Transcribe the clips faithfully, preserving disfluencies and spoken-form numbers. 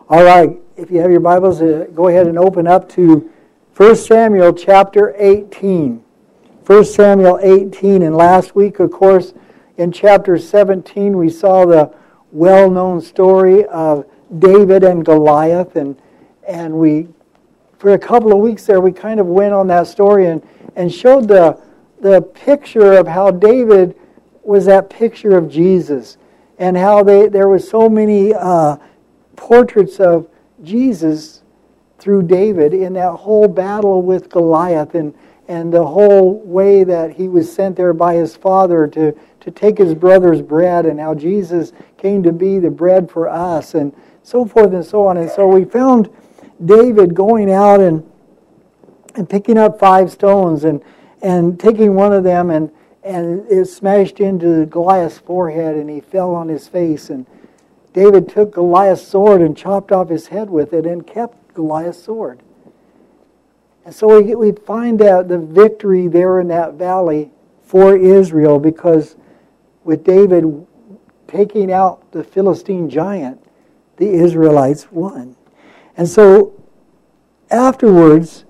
All right, if you have your Bibles, uh, go ahead and open up to First Samuel chapter eighteen. First Samuel eighteen, and last week, of course, in chapter seventeen, we saw the well-known story of David and Goliath, and and we, for a couple of weeks there, we kind of went on that story and, and showed the, the picture of how David was that picture of Jesus, and how they there was so many uh, portraits of Jesus through David in that whole battle with Goliath, and, and the whole way that he was sent there by his father to, to take his brother's bread, and how Jesus came to be the bread for us, and so forth and so on. And so we found David going out and and picking up five stones and, and taking one of them, and, and it smashed into Goliath's forehead, and he fell on his face. And David took Goliath's sword and chopped off his head with it and kept Goliath's sword. And so we, we find out the victory there in that valley for Israel, because with David taking out the Philistine giant, the Israelites won. And so afterwards,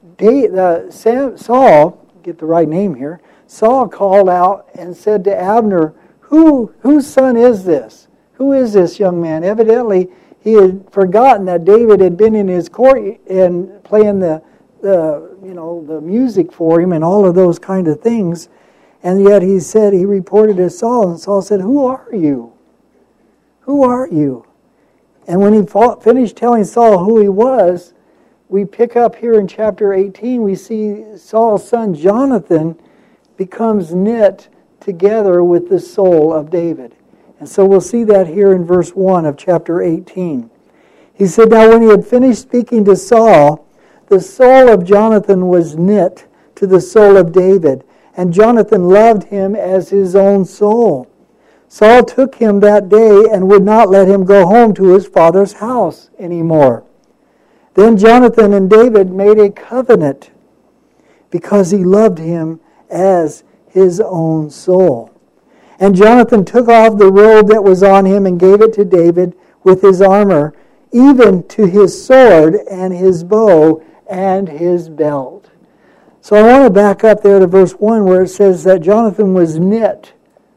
Saul, get the right name here, Saul called out and said to Abner, Who, whose son is this? Who is this young man? Evidently, he had forgotten that David had been in his court and playing the, the, you know, the music for him and all of those kind of things. And yet he said, he reported to Saul, and Saul said, Who are you? Who are you? And when he fought, finished telling Saul who he was, we pick up here in chapter eighteen, we see Saul's son Jonathan becomes knit together with the soul of David. And so we'll see that here in verse one of chapter eighteen. He said, Now when he had finished speaking to Saul, the soul of Jonathan was knit to the soul of David, and Jonathan loved him as his own soul. Saul took him that day and would not let him go home to his father's house anymore. Then Jonathan and David made a covenant because he loved him as his own soul. And Jonathan took off the robe that was on him and gave it to David with his armor, even to his sword and his bow and his belt. So I want to back up there to verse one, where it says that Jonathan was knit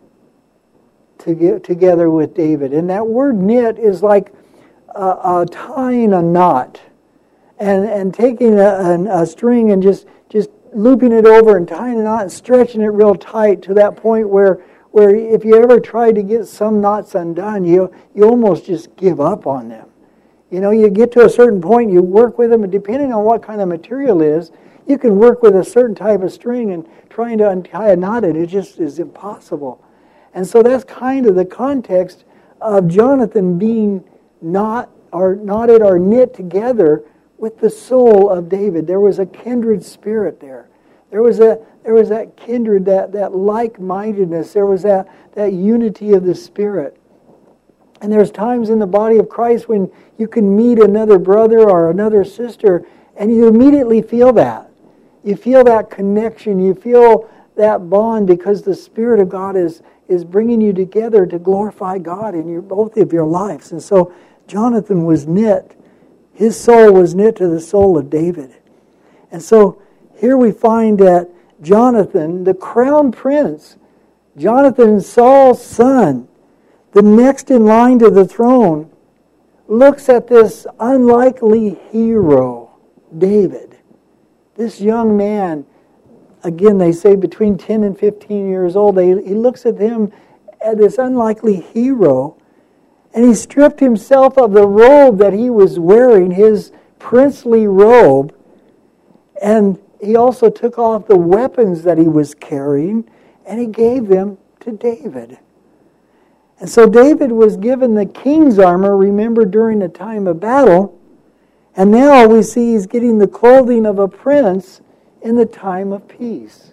to get together with David. And that word knit is like uh, uh, tying a knot and, and taking a, a, a string and just, just looping it over and tying a knot and stretching it real tight to that point where where if you ever try to get some knots undone, you you almost just give up on them. You know, you get to a certain point, you work with them, and depending on what kind of material it is, you can work with a certain type of string, and trying to untie a knot, it just is impossible. And so that's kind of the context of Jonathan being not or knotted or knit together with the soul of David. There was a kindred spirit there. There was a there was that kindred, that, that like-mindedness. There was that, that unity of the Spirit. And there's times in the body of Christ when you can meet another brother or another sister, and you immediately feel that. You feel that connection. You feel that bond, because the Spirit of God is, is bringing you together to glorify God in your, both of your lives. And so Jonathan was knit. His soul was knit to the soul of David. And so here we find that Jonathan, the crown prince, Jonathan, Saul's son, the next in line to the throne, looks at this unlikely hero, David. This young man, again, they say between ten and fifteen years old, they, he looks at him as this unlikely hero, and he stripped himself of the robe that he was wearing, his princely robe, and he also took off the weapons that he was carrying, and he gave them to David. And so David was given the king's armor, remember, during the time of battle, and now we see he's getting the clothing of a prince in the time of peace.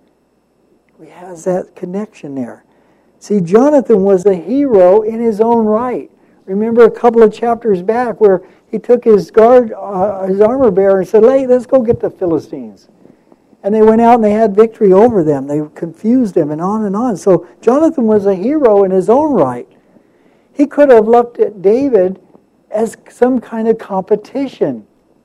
He has that connection there. See, Jonathan was a hero in his own right. Remember a couple of chapters back where he took his guard, uh, his armor bearer, and said, "Hey, let's go get the Philistines." And they went out and they had victory over them. They confused them, and on and on. So Jonathan was a hero in his own right. He could have looked at David as some kind of competition.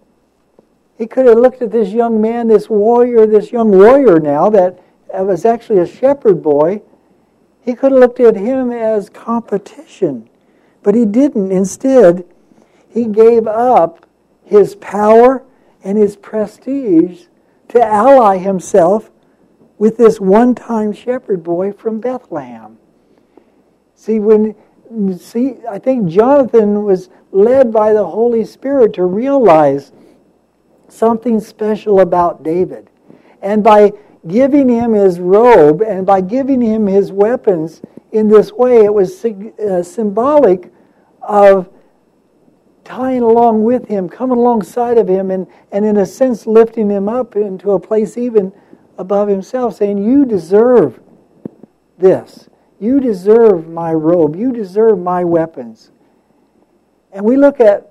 He could have looked at this young man, this warrior, this young warrior now that was actually a shepherd boy. He could have looked at him as competition. But he didn't. Instead, he gave up his power and his prestige to ally himself with this one-time shepherd boy from Bethlehem. See, when see, I think Jonathan was led by the Holy Spirit to realize something special about David. And by giving him his robe and by giving him his weapons in this way, it was uh, symbolic of tying along with him, coming alongside of him, and, and in a sense lifting him up into a place even above himself, saying, you deserve this. You deserve my robe. You deserve my weapons. And we look at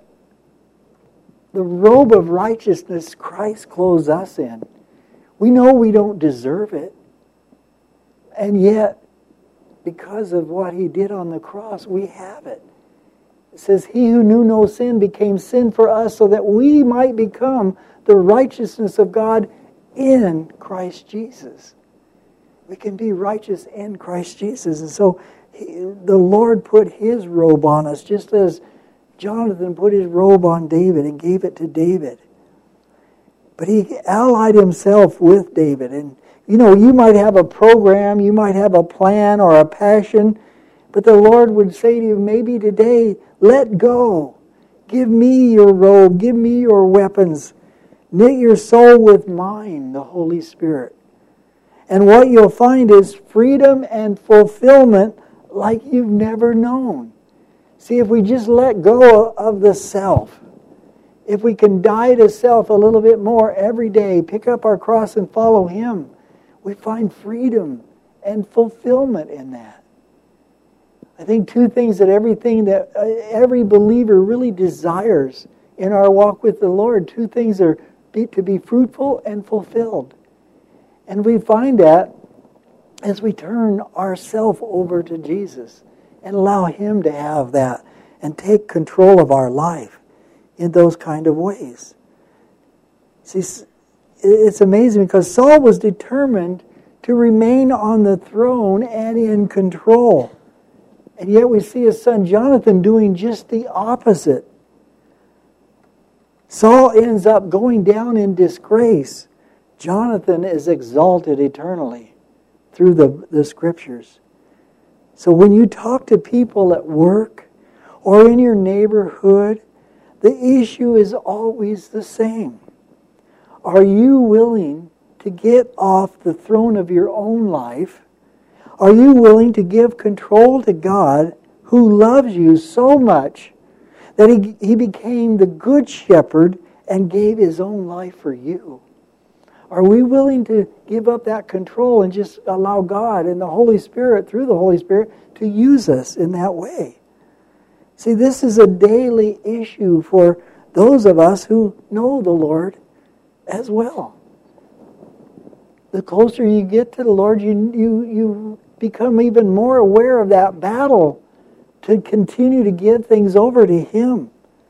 the robe of righteousness Christ clothes us in. We know we don't deserve it. And yet, because of what he did on the cross, we have it. It says, he who knew no sin became sin for us so that we might become the righteousness of God in Christ Jesus. We can be righteous in Christ Jesus. And so he, the Lord put his robe on us, just as Jonathan put his robe on David and gave it to David. But he allied himself with David. And, you know, you might have a program, you might have a plan or a passion, but the Lord would say to you, maybe today, let go. Give me your robe. Give me your weapons. Knit your soul with mine, the Holy Spirit. And what you'll find is freedom and fulfillment like you've never known. See, if we just let go of the self, if we can die to self a little bit more every day, pick up our cross and follow him, we find freedom and fulfillment in that. I think two things that everything that uh, every believer really desires in our walk with the Lord, two things are be, to be fruitful and fulfilled. And we find that as we turn ourselves over to Jesus and allow him to have that and take control of our life in those kind of ways. See, it's amazing because Saul was determined to remain on the throne and in control. And yet we see his son Jonathan doing just the opposite. Saul ends up going down in disgrace. Jonathan is exalted eternally through the, the scriptures. So when you talk to people at work or in your neighborhood, the issue is always the same. Are you willing to get off the throne of your own life? Are you willing to give control to God who loves you so much that he, he became the good shepherd and gave his own life for you? Are we willing to give up that control and just allow God and the Holy Spirit, through the Holy Spirit, to use us in that way? See, this is a daily issue for those of us who know the Lord as well. The closer you get to the Lord, you you you become even more aware of that battle to continue to give things over to him.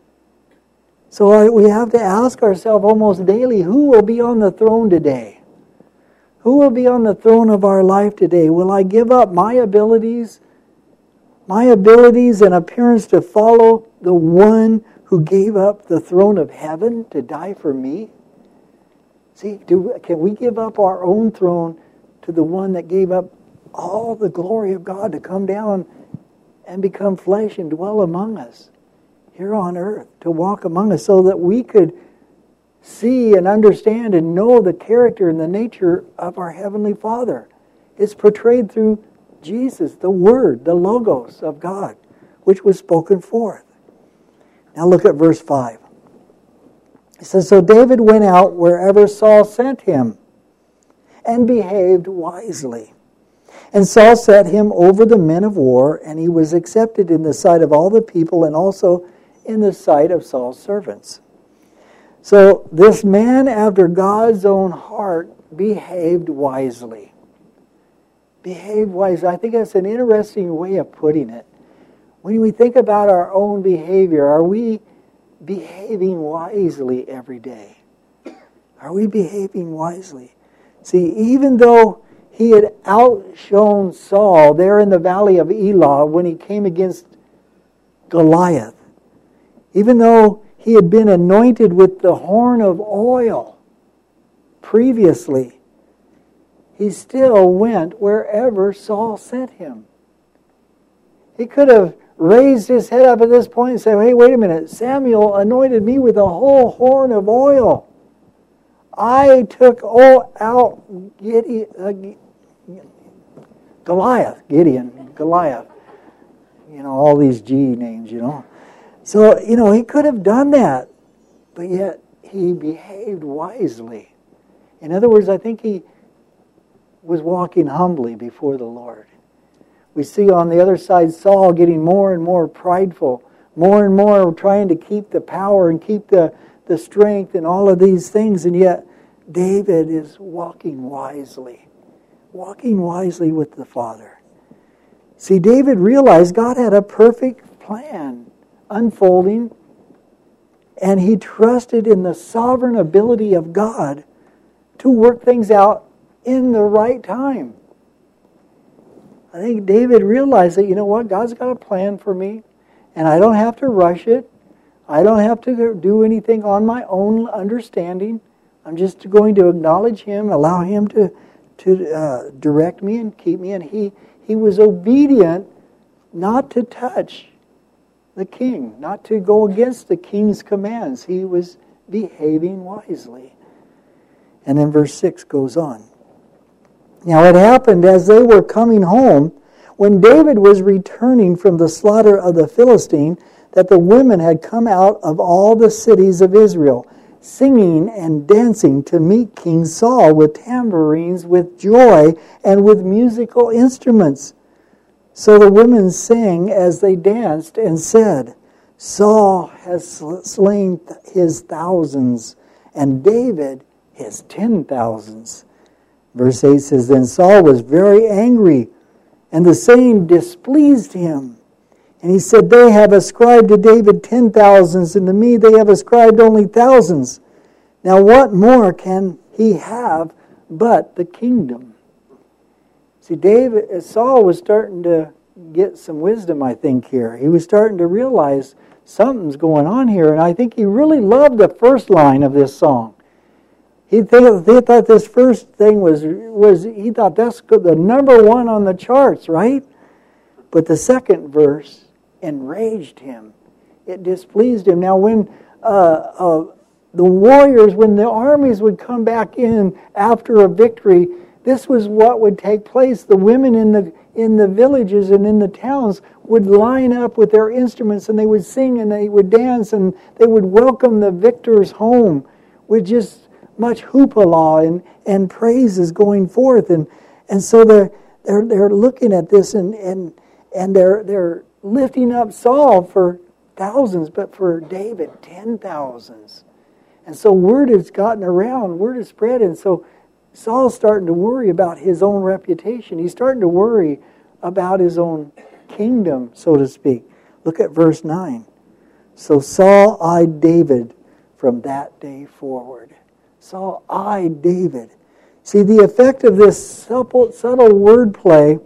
So we have to ask ourselves almost daily, who will be on the throne today? Who will be on the throne of our life today? Will I give up my abilities, my abilities and appearance to follow the one who gave up the throne of heaven to die for me? See, do, can we give up our own throne to the one that gave up all the glory of God to come down and become flesh and dwell among us here on earth, to walk among us so that we could see and understand and know the character and the nature of our Heavenly Father? It's portrayed through Jesus, the Word, the Logos of God, which was spoken forth. Now look at verse five. It says, so David went out wherever Saul sent him and behaved wisely. And Saul set him over the men of war, and he was accepted in the sight of all the people and also in the sight of Saul's servants. So this man after God's own heart behaved wisely. Behaved wisely. I think that's an interesting way of putting it. When we think about our own behavior, are we behaving wisely every day? Are we behaving wisely? See, even though he had outshone Saul there in the valley of Elah when he came against Goliath, even though he had been anointed with the horn of oil previously, he still went wherever Saul sent him. He could have raised his head up at this point and said, hey, wait a minute, Samuel anointed me with a whole horn of oil. I took all out Gideon, uh, Goliath, Gideon, Goliath. You know, all these G names, you know. So, you know, he could have done that, but yet he behaved wisely. In other words, I think he was walking humbly before the Lord. We see on the other side Saul getting more and more prideful, more and more trying to keep the power and keep the, the strength and all of these things, and yet David is walking wisely, walking wisely with the Father. See, David realized God had a perfect plan unfolding, and he trusted in the sovereign ability of God to work things out in the right time. I think David realized that, you know what, God's got a plan for me, and I don't have to rush it. I don't have to do anything on my own understanding. I'm just going to acknowledge Him, allow Him to, to uh, direct me and keep me. And he, he was obedient not to touch the king, not to go against the king's commands. He was behaving wisely. And then verse six goes on. Now it happened as they were coming home, when David was returning from the slaughter of the Philistine, that the women had come out of all the cities of Israel, singing and dancing to meet King Saul with tambourines, with joy, and with musical instruments. So the women sang as they danced and said, Saul has slain his thousands, and David his ten thousands. Verse eight says, Then Saul was very angry, and the saying displeased him. And he said, They have ascribed to David ten thousands, and to me they have ascribed only thousands. Now what more can he have but the kingdom? See, David, Saul was starting to get some wisdom, I think, here. He was starting to realize something's going on here, and I think he really loved the first line of this song. He, th- he thought this first thing was, was, he thought that's the number one on the charts, right? But the second verse enraged him. It displeased him. Now when uh, uh, the warriors, when the armies would come back in after a victory, this was what would take place. The women in the in the villages and in the towns would line up with their instruments, and they would sing and they would dance, and they would welcome the victors home with just much hoopla and, and praises going forth. And and so they're they're they're looking at this and and, and they're they're lifting up Saul for thousands, but for David ten thousands. And so word has gotten around, word has spread, and so Saul's starting to worry about his own reputation. He's starting to worry about his own kingdom, so to speak. Look at verse nine. So Saul eyed David from that day forward. Saul eyed David. See, the effect of this subtle, subtle wordplay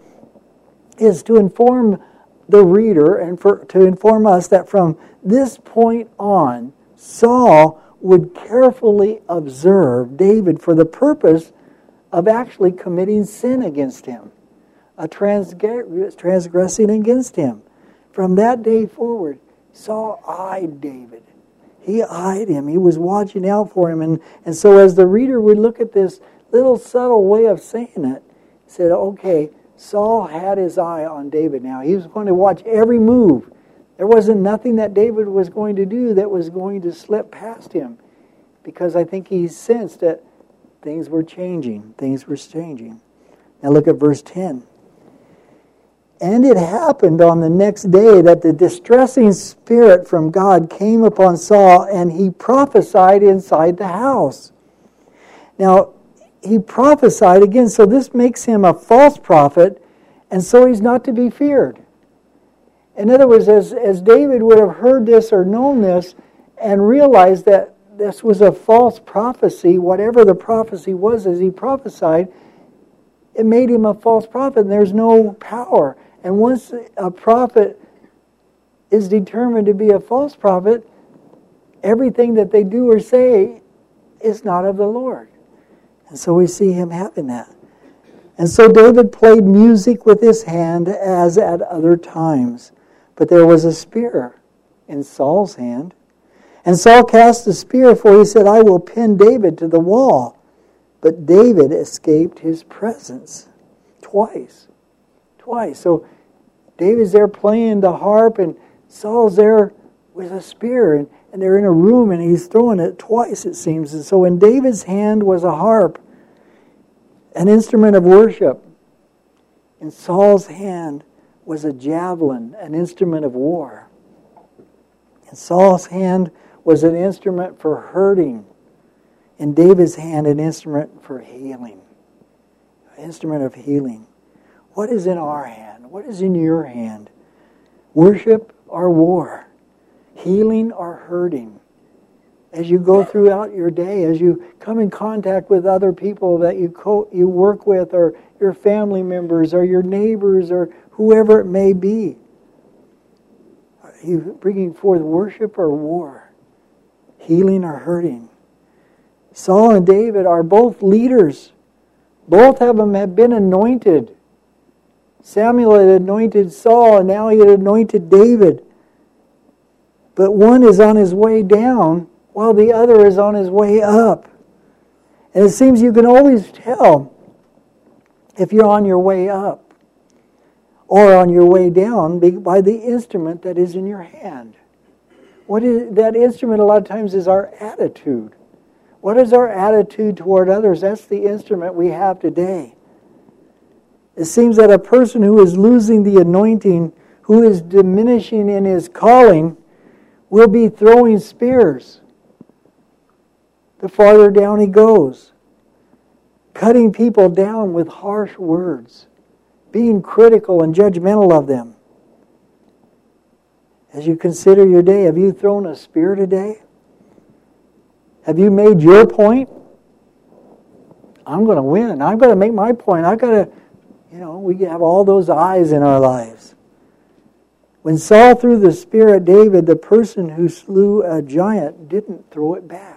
is to inform the reader and for to inform us that from this point on, Saul would carefully observe David for the purpose of actually committing sin against him, a transgress, transgressing against him. From that day forward, Saul eyed David. He eyed him. He was watching out for him. And, and so as the reader would look at this little subtle way of saying it, he said, okay, Saul had his eye on David now. He was going to watch every move. There wasn't nothing that David was going to do that was going to slip past him, because I think he sensed that things were changing. Things were changing. Now look at verse ten. And it happened on the next day that the distressing spirit from God came upon Saul, and he prophesied inside the house. Now, he prophesied again, so this makes him a false prophet, and so he's not to be feared. In other words, as, as David would have heard this or known this and realized that this was a false prophecy, whatever the prophecy was as he prophesied, it made him a false prophet, and there's no power. And once a prophet is determined to be a false prophet, everything that they do or say is not of the Lord. And so we see him having that. And so David played music with his hand as at other times. But there was a spear in Saul's hand. And Saul cast the spear, for he said, I will pin David to the wall. But David escaped his presence twice. Twice. So David's there playing the harp, and Saul's there with a spear, and, and they're in a room, and he's throwing it twice, it seems. And so in David's hand was a harp, an instrument of worship. In Saul's hand was a javelin, an instrument of war. In Saul's hand was an instrument for hurting. In David's hand, an instrument for healing. An instrument of healing. What is in our hand? What is in your hand? Worship or war? Healing or hurting? As you go throughout your day, as you come in contact with other people that you co- you work with, or your family members, or your neighbors, or whoever it may be, are you bringing forth worship or war? Healing or hurting? Saul and David are both leaders. Both of them have been anointed. Samuel had anointed Saul, and now he had anointed David. But one is on his way down, while the other is on his way up. And it seems you can always tell if you're on your way up or on your way down by the instrument that is in your hand. What is that instrument? A lot of times is our attitude. What is our attitude toward others? That's the instrument we have today. It seems that a person who is losing the anointing, who is diminishing in his calling, will be throwing spears the farther down he goes, cutting people down with harsh words, being critical and judgmental of them. As you consider your day, have you thrown a spear today? Have you made your point? I'm going to win. I'm going to make my point. I've got to, you know, we have all those eyes in our lives. When Saul threw the spear at David, the person who slew a giant didn't throw it back.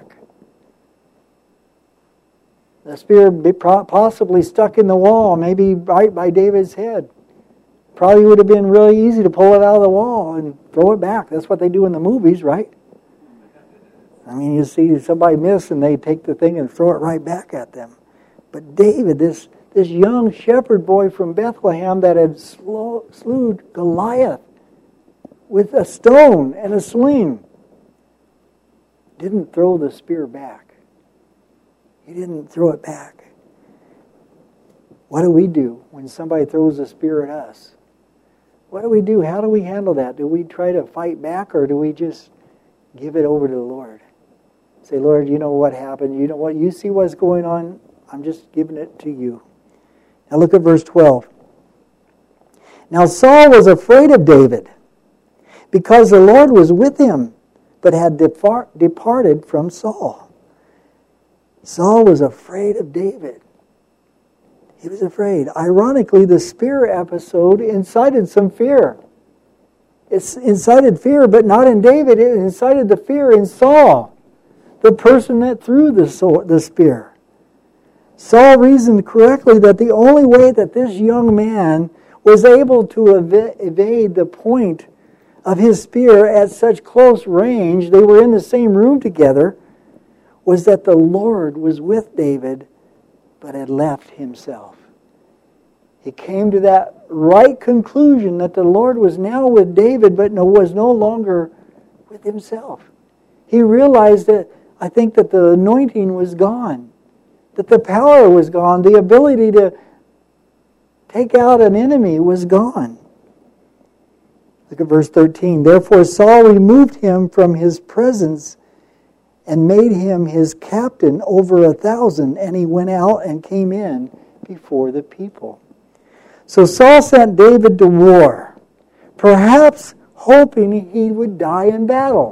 The spear possibly stuck in the wall, maybe right by David's head. Probably would have been really easy to pull it out of the wall and throw it back. That's what they do in the movies, right? I mean, you see somebody miss and they take the thing and throw it right back at them. But David, this, this young shepherd boy from Bethlehem that had slow, slew Goliath with a stone and a sling, didn't throw the spear back. He didn't throw it back. What do we do when somebody throws a spear at us? What do we do? How do we handle that? Do we try to fight back, or do we just give it over to the Lord? Say, Lord, you know what happened. You know what? You see what's going on. I'm just giving it to you. Now look at verse twelve. Now Saul was afraid of David, because the Lord was with him, but had depart, departed from Saul. Saul was afraid of David. He was afraid. Ironically, the spear episode incited some fear. It incited fear, but not in David. It incited the fear in Saul, the person that threw the, sword, the spear. Saul reasoned correctly that the only way that this young man was able to ev- evade the point of his spear at such close range, they were in the same room together, was that the Lord was with David, but had left himself. He came to that right conclusion that the Lord was now with David, but no, was no longer with himself. He realized that, I think that the anointing was gone, that the power was gone, the ability to take out an enemy was gone. Look at verse thirteen. Therefore Saul removed him from his presence and made him his captain over a thousand, and he went out and came in before the people. So Saul sent David to war, perhaps hoping he would die in battle.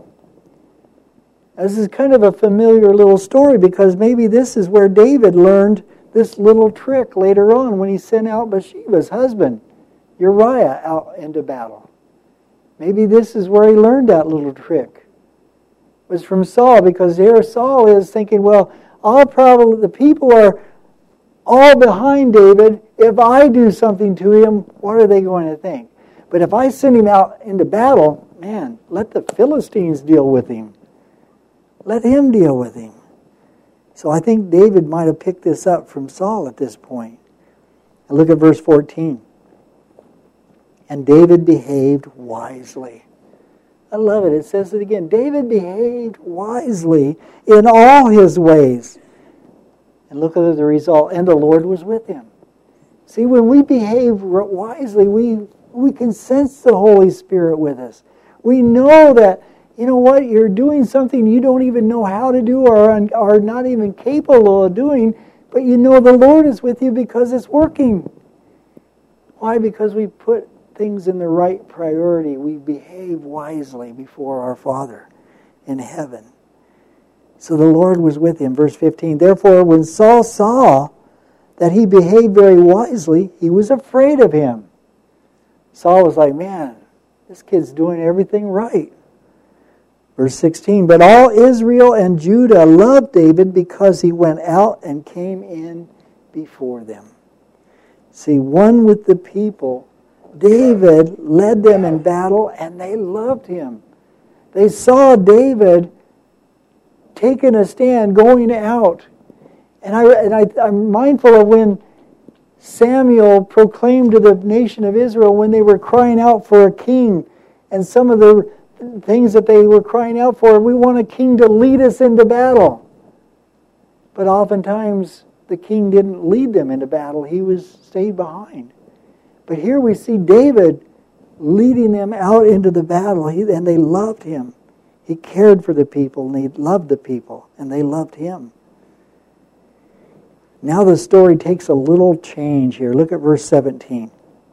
This is kind of a familiar little story because maybe this is where David learned this little trick later on when he sent out Bathsheba's husband, Uriah, out into battle. Maybe this is where he learned that little trick. It was from Saul, because here Saul is thinking, well, I'll probably, the people are all behind David. If I do something to him, what are they going to think? But if I send him out into battle, man, let the Philistines deal with him. Let him deal with him. So I think David might have picked this up from Saul at this point. And look at verse fourteen. And David behaved wisely. I love it. It says it again. David behaved wisely in all his ways. And look at the result. And the Lord was with him. See, when we behave wisely, we, we can sense the Holy Spirit with us. We know that, you know what, you're doing something you don't even know how to do or are not even capable of doing, but you know the Lord is with you because it's working. Why? Because we put things in the right priority. We behave wisely before our Father in heaven. So the Lord was with him. Verse fifteen, therefore when Saul saw that he behaved very wisely, he was afraid of him. Saul was like, man, this kid's doing everything right. Verse sixteen, but all Israel and Judah loved David because he went out and came in before them. See, one with the people, David led them in battle and they loved him. They saw David taking a stand, going out. And, I, and I, I'm mindful of when Samuel proclaimed to the nation of Israel when they were crying out for a king, and some of the things that they were crying out for, we want a king to lead us into battle. But oftentimes the king didn't lead them into battle. He was stayed behind. But here we see David leading them out into the battle, he, and they loved him. He cared for the people, and he loved the people, and they loved him. Now the story takes a little change here. Look at verse seventeen.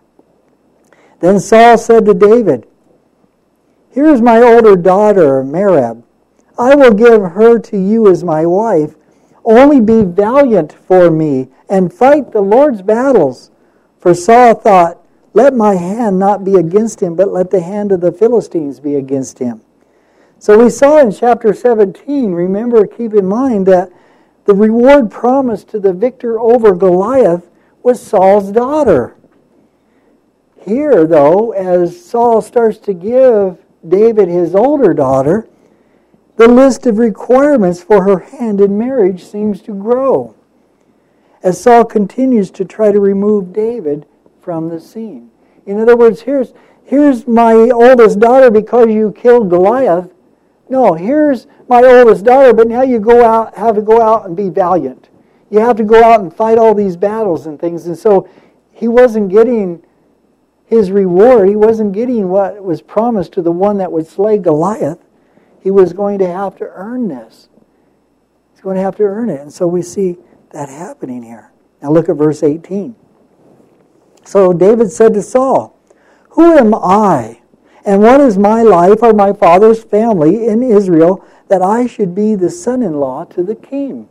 Then Saul said to David, here is my older daughter, Merab. I will give her to you as my wife. Only be valiant for me and fight the Lord's battles. For Saul thought, let my hand not be against him, but let the hand of the Philistines be against him. So we saw in chapter seventeen, remember, keep in mind that the reward promised to the victor over Goliath was Saul's daughter. Here, though, as Saul starts to give David his older daughter, the list of requirements for her hand in marriage seems to grow as Saul continues to try to remove David from the scene. In other words, here's, here's my oldest daughter because you killed Goliath. No, here's my oldest daughter, but now you go out, have to go out and be valiant. You have to go out and fight all these battles and things. And so he wasn't getting his reward. He wasn't getting what was promised to the one that would slay Goliath. He was going to have to earn this. He's going to have to earn it. And so we see that happening here. Now look at verse eighteen. So David said to Saul, who am I, and what is my life or my father's family in Israel that I should be the son-in-law to the king?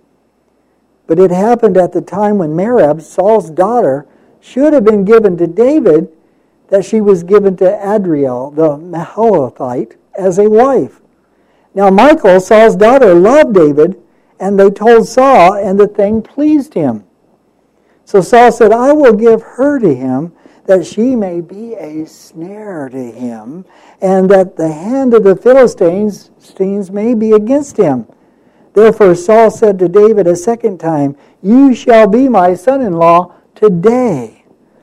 But it happened at the time when Merab, Saul's daughter, should have been given to David, that she was given to Adriel, the Maholathite, as a wife. Now Michal, Saul's daughter, loved David, and they told Saul, and the thing pleased him. So Saul said, I will give her to him, that she may be a snare to him, and that the hand of the Philistines may be against him. Therefore Saul said to David a second time, you shall be my son-in-law today.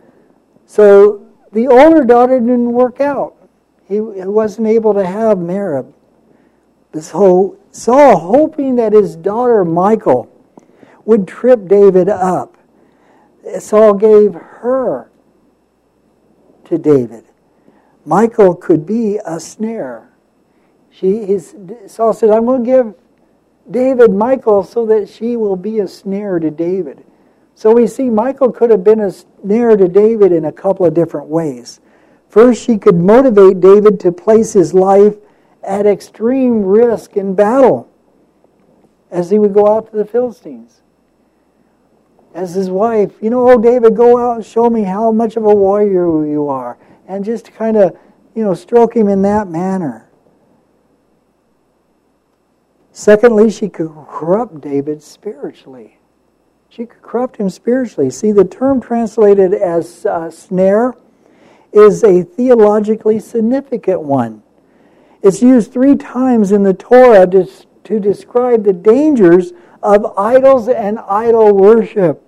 So the older daughter didn't work out. He wasn't able to have Merab. So Saul, hoping that his daughter Michal would trip David up, Saul gave her to David. Michal could be a snare. She, his, Saul said, I'm going to give David Michal so that she will be a snare to David. So we see Michal could have been a snare to David in a couple of different ways. First, she could motivate David to place his life at extreme risk in battle as he would go out to the Philistines. As his wife, you know, oh, David, go out and show me how much of a warrior you are. And just kind of, you know, stroke him in that manner. Secondly, she could corrupt David spiritually. She could corrupt him spiritually. See, the term translated as uh, snare is a theologically significant one. It's used three times in the Torah to, to describe the dangers of idols and idol worship.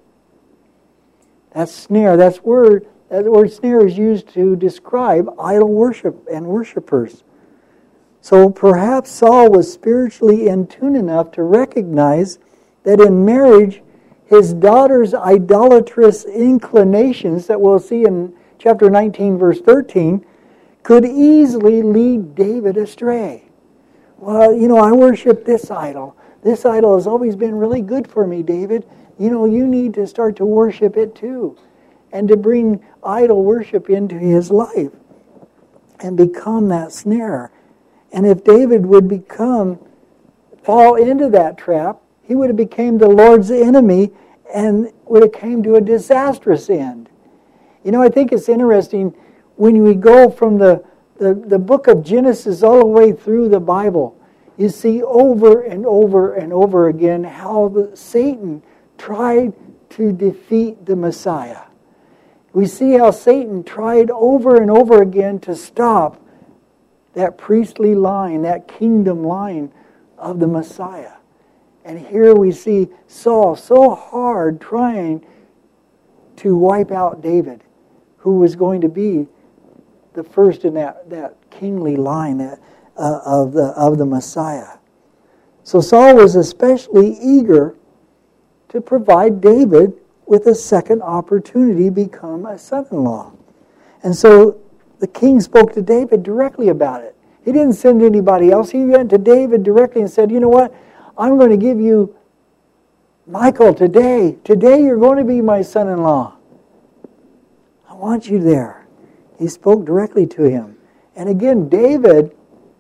That's snare. That's word. That word snare is used to describe idol worship and worshipers. So perhaps Saul was spiritually in tune enough to recognize that in marriage, his daughter's idolatrous inclinations that we'll see in chapter nineteen, verse thirteen, could easily lead David astray. Well, you know, I worship this idol. This idol has always been really good for me, David. You know, you need to start to worship it too. And to bring idol worship into his life and become that snare. And if David would become, fall into that trap, he would have become the Lord's enemy and would have came to a disastrous end. You know, I think it's interesting when we go from the, the, the book of Genesis all the way through the Bible, you see over and over and over again how the, Satan tried to defeat the Messiah. We see how Satan tried over and over again to stop that priestly line, that kingdom line of the Messiah. And here we see Saul so hard trying to wipe out David, who was going to be the first in that, that kingly line that, uh, of the of the Messiah. So Saul was especially eager to provide David with a second opportunity to become a son-in-law. And so the king spoke to David directly about it. He didn't send anybody else. He went to David directly and said, you know what? I'm going to give you Michal today. Today you're going to be my son-in-law. I want you there. He spoke directly to him. And again, David,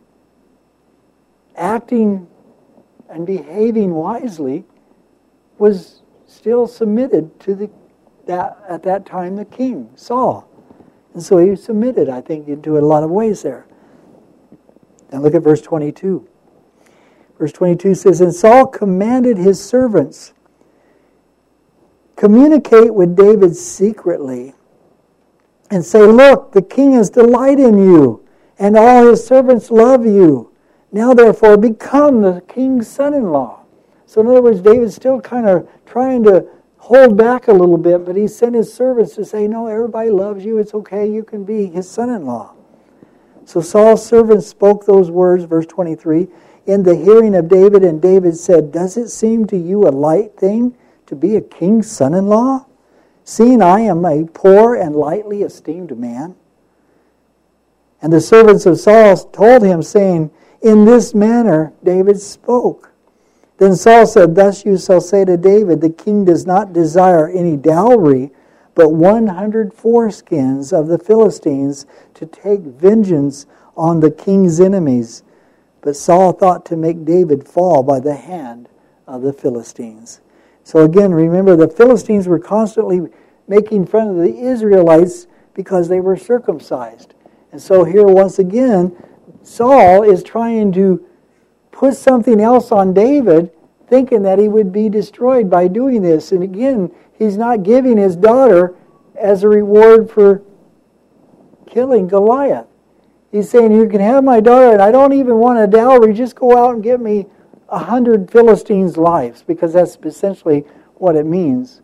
acting and behaving wisely, was still submitted to the that at that time the king, Saul. And so he submitted, I think, into a lot of ways there. Now look at verse twenty-two. Verse twenty-two says, and Saul commanded his servants, communicate with David secretly, and say, look, the king has delight in you, and all his servants love you. Now therefore become the king's son-in-law. So in other words, David's still kind of trying to hold back a little bit, but he sent his servants to say, no, everybody loves you, it's okay, you can be his son-in-law. So Saul's servants spoke those words, verse twenty-three, in the hearing of David, and David said, does it seem to you a light thing to be a king's son-in-law, seeing I am a poor and lightly esteemed man? And the servants of Saul told him, saying, in this manner David spoke. Then Saul said, thus you shall say to David, the king does not desire any dowry, but one hundred foreskins of the Philistines to take vengeance on the king's enemies. But Saul thought to make David fall by the hand of the Philistines. So again, remember, the Philistines were constantly making fun of the Israelites because they were circumcised. And so here once again, Saul is trying to put something else on David, thinking that he would be destroyed by doing this. And again, he's not giving his daughter as a reward for killing Goliath. He's saying, you can have my daughter, and I don't even want a dowry. Just go out and get me a hundred Philistines' lives, because that's essentially what it means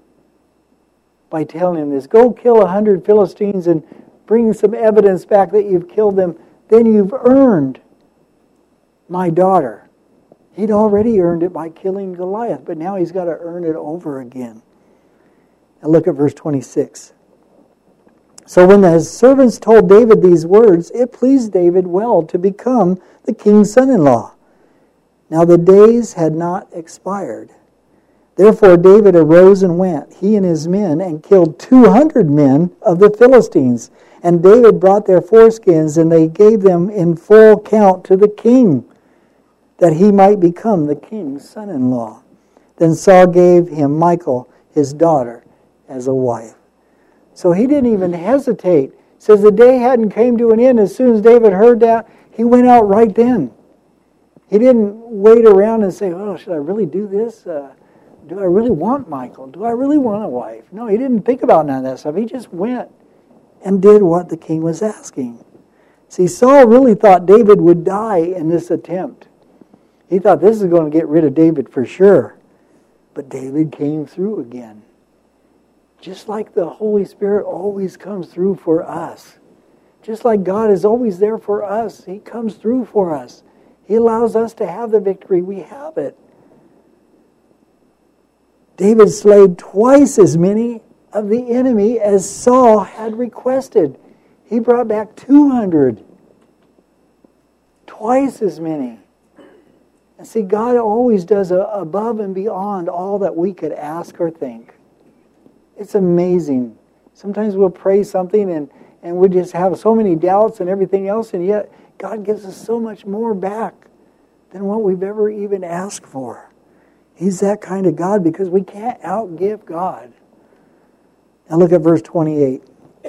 by telling him this. Go kill a hundred Philistines and bring some evidence back that you've killed them. Then you've earned my daughter. He'd already earned it by killing Goliath, but now he's got to earn it over again. And look at verse twenty-six. So when the servants told David these words, it pleased David well to become the king's son-in-law. Now the days had not expired. Therefore David arose and went, he and his men, and killed two hundred men of the Philistines, And David brought their foreskins, and they gave them in full count to the king, that he might become the king's son-in-law. Then Saul gave him Michal, his daughter, as a wife. So he didn't even hesitate. It says the day hadn't came to an end. As soon as David heard that, he went out right then. He didn't wait around and say, oh, should I really do this? Uh, do I really want Michal? Do I really want a wife? No, he didn't think about none of that stuff. He just went and did what the king was asking. See, Saul really thought David would die in this attempt. He thought this is going to get rid of David for sure. But David came through again. Just like the Holy Spirit always comes through for us. Just like God is always there for us. He comes through for us. He allows us to have the victory. We have it. David slayed twice as many of the enemy as Saul had requested. He brought back two hundred. Twice as many. And see, God always does a, above and beyond all that we could ask or think. It's amazing. Sometimes we'll pray something and, and we just have so many doubts and everything else, and yet God gives us so much more back than what we've ever even asked for. He's that kind of God because we can't outgive God. Now look at verse twenty-eight.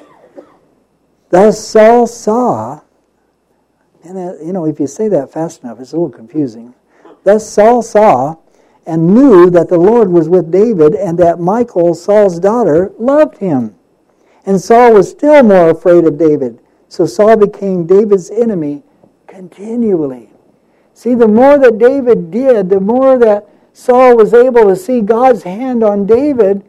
Thus Saul saw, and that, you know, if you say that fast enough, it's a little confusing. Thus Saul saw and knew that the Lord was with David, and that Michal, Saul's daughter, loved him. And Saul was still more afraid of David. So Saul became David's enemy continually. See, the more that David did, the more that Saul was able to see God's hand on David,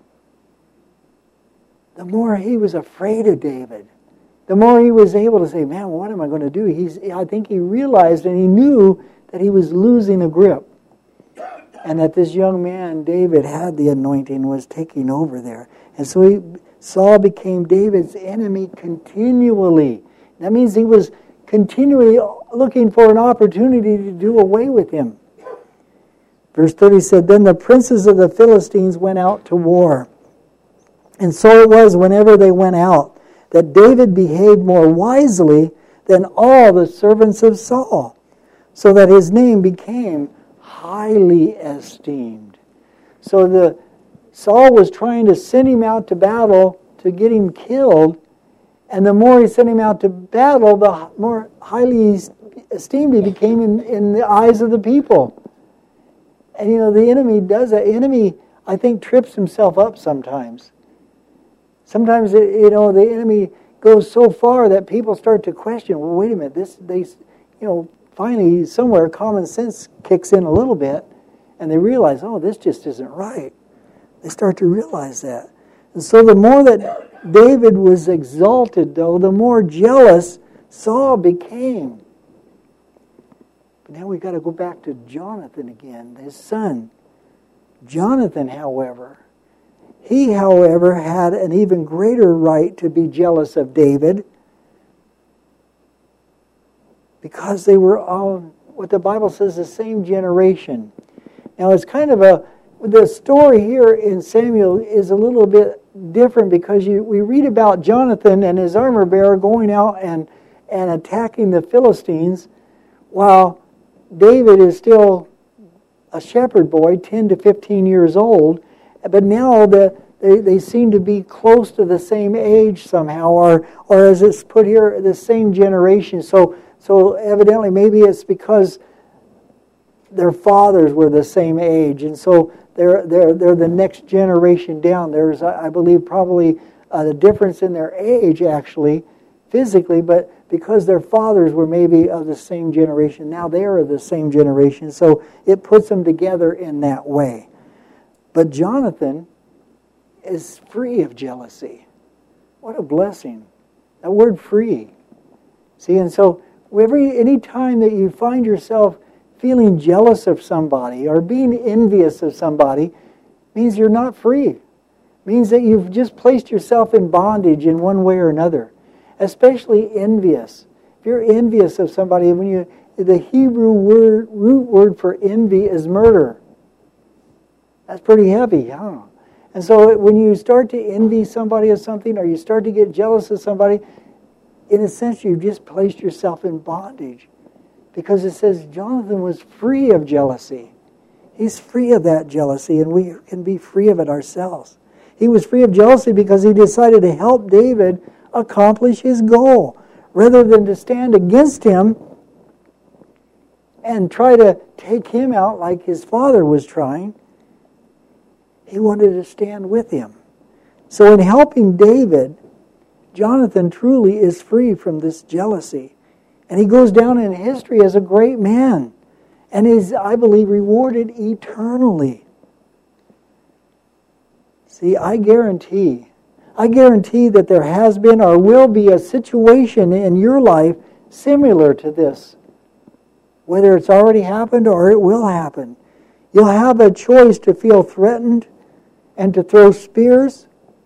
the more he was afraid of David. The more he was able to say, man, what am I going to do? He's, I think he realized and he knew that he was losing a grip. And that this young man, David, had the anointing, was taking over there. And so he, Saul became David's enemy continually. That means he was continually looking for an opportunity to do away with him. Verse thirty said, Then the princes of the Philistines went out to war. And so it was whenever they went out that David behaved more wisely than all the servants of Saul, so that his name became highly esteemed. So the Saul was trying to send him out to battle to get him killed, and the more he sent him out to battle, the more highly esteemed he became in, in the eyes of the people. And you know, the enemy does that. The enemy, I think, trips himself up sometimes. Sometimes, you know, the enemy goes so far that people start to question, well, wait a minute, this, they, you know, finally, somewhere, common sense kicks in a little bit, and they realize, oh, this just isn't right. They start to realize that. And so the more that David was exalted, though, the more jealous Saul became. But now we've got to go back to Jonathan again, his son. Jonathan, however, he, however, had an even greater right to be jealous of David, because they were all, what the Bible says, the same generation. Now it's kind of a, the story here in Samuel is a little bit different because you, we read about Jonathan and his armor bearer going out and, and attacking the Philistines while David is still a shepherd boy, ten to fifteen years old. But now the, they, they seem to be close to the same age somehow, or, or as it's put here, the same generation. So So evidently, maybe it's because their fathers were the same age, and so they're they're they're the next generation down. There's, I believe, probably a difference in their age, actually, physically, but because their fathers were maybe of the same generation, now they are the same generation. So it puts them together in that way. But Jonathan is free of jealousy. What a blessing! That word "free." See, and so. Every any time that you find yourself feeling jealous of somebody or being envious of somebody, means you're not free. Means that you've just placed yourself in bondage in one way or another. Especially envious. If you're envious of somebody, when you the Hebrew word root word for envy is murder. That's pretty heavy, huh? And so when you start to envy somebody of something, or you start to get jealous of somebody, in a sense, you've just placed yourself in bondage. Because it says Jonathan was free of jealousy. He's free of that jealousy, and we can be free of it ourselves. He was free of jealousy because he decided to help David accomplish his goal. Rather than to stand against him and try to take him out like his father was trying, he wanted to stand with him. So in helping David, Jonathan truly is free from this jealousy. And he goes down in history as a great man. And is, I believe, rewarded eternally. See, I guarantee, I guarantee that there has been or will be a situation in your life similar to this. Whether it's already happened or it will happen. You'll have a choice to feel threatened and to throw spears,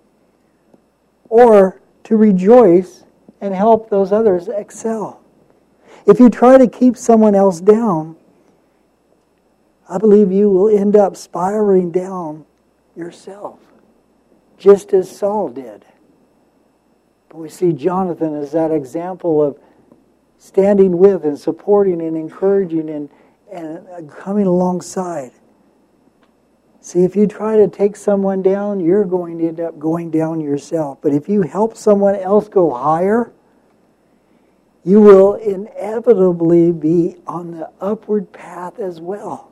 or to rejoice and help those others excel. If you try to keep someone else down, I believe you will end up spiraling down yourself, just as Saul did. But we see Jonathan as that example of standing with and supporting and encouraging and, and coming alongside. See, if you try to take someone down, you're going to end up going down yourself. But if you help someone else go higher, you will inevitably be on the upward path as well.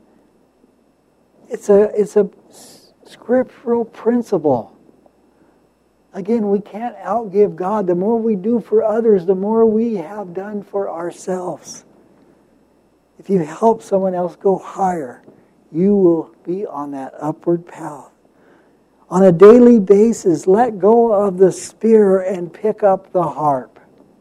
It's a, it's a scriptural principle. Again, we can't outgive God. The more we do for others, the more we have done for ourselves. If you help someone else go higher, you will be on that upward path. On a daily basis, let go of the spear and pick up the harp.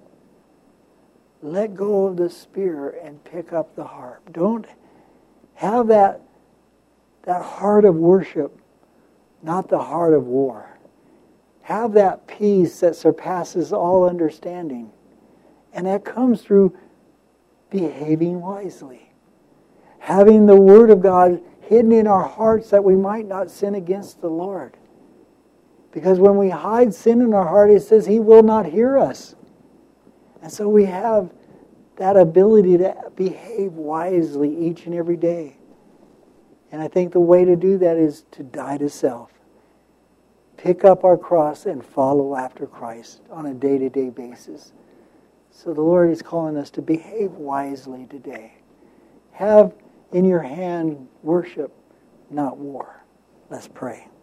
Let go of the spear and pick up the harp. Don't have that, that heart of worship, not the heart of war. Have that peace that surpasses all understanding. And that comes through behaving wisely. Having the Word of God hidden in our hearts that we might not sin against the Lord. Because when we hide sin in our heart, it says He will not hear us. And so we have that ability to behave wisely each and every day. And I think the way to do that is to die to self. Pick up our cross and follow after Christ on a day-to-day basis. So the Lord is calling us to behave wisely today. Have in your hand worship, not war. Let's pray.